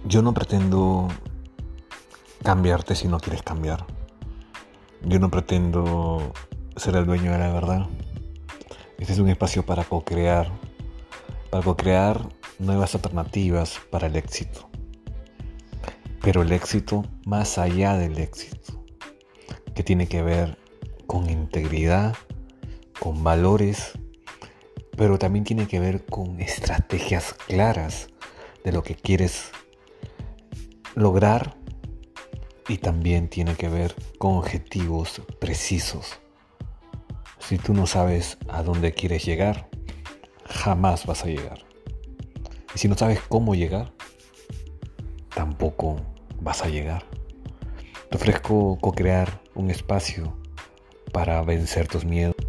Yo no pretendo cambiarte si no quieres cambiar. Yo no pretendo ser el dueño de la verdad. Este es un espacio para co-crear nuevas alternativas para el éxito. Pero el éxito más allá del éxito, que tiene que ver con integridad, con valores, pero también tiene que ver con estrategias claras de lo que quieres lograr y también tiene que ver con objetivos precisos. Si tú no sabes a dónde quieres llegar, jamás vas a llegar. Y si no sabes cómo llegar, tampoco vas a llegar. Te ofrezco co-crear un espacio para vencer tus miedos,